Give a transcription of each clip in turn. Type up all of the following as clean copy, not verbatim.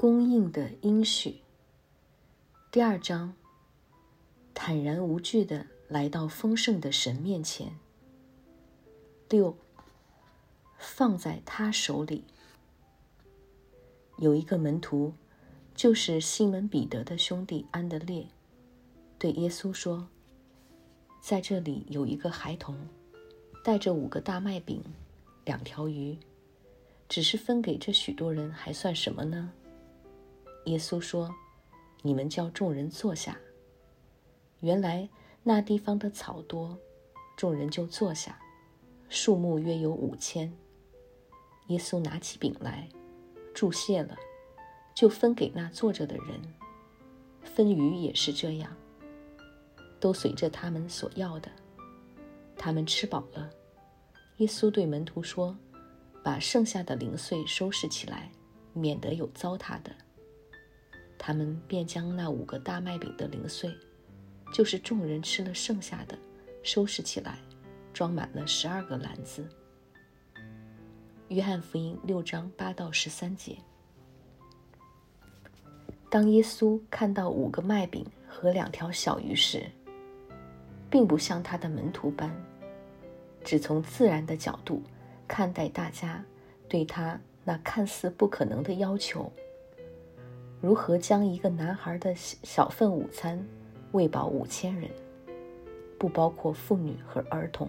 供应的应许。第2章，坦然无惧地来到丰盛的神面前。6，放在他手里。有一个门徒，就是西门彼得的兄弟安德烈，对耶稣说，在这里有一个孩童，带着5个大麦饼2条鱼，只是分给这许多人还算什么呢？耶稣说，你们叫众人坐下。原来那地方的草多，众人就坐下，数目约有5000。耶稣拿起饼来，祝谢了，就分给那坐着的人。分鱼也是这样，都随着他们所要的。他们吃饱了。耶稣对门徒说，把剩下的零碎收拾起来，免得有糟蹋的。他们便将那5个大麦饼的零碎，就是众人吃了剩下的，收拾起来，装满了12个篮子。约翰福音6章8到13节。当耶稣看到5个麦饼和2条小鱼时，并不像他的门徒般，只从自然的角度看待大家对他那看似不可能的要求，如何将一个男孩的小份午餐喂饱5000人，不包括妇女和儿童。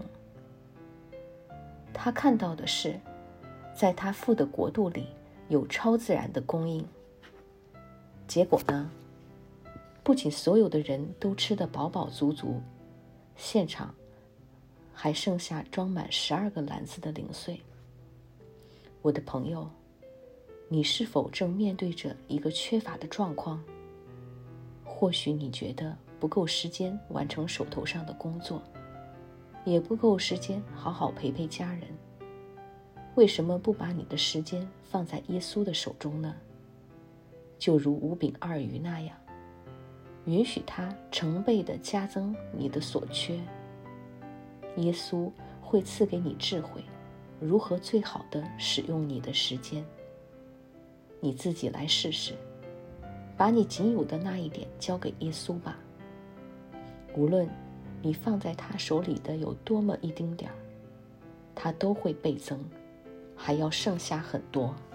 他看到的是，在他父的国度里有超自然的供应。结果呢，不仅所有的人都吃得饱饱足足，现场还剩下装满12个篮子的零碎。我的朋友，你是否正面对着一个缺乏的状况？或许你觉得不够时间完成手头上的工作，也不够时间好好陪陪家人。为什么不把你的时间放在耶稣的手中呢？就如5饼2鱼那样，允许他成倍地加增你的所缺。耶稣会赐给你智慧，如何最好地使用你的时间。你自己来试试，把你仅有的那一点交给耶稣吧。无论你放在他手里的有多么一丁点儿，他都会倍增，还要剩下很多。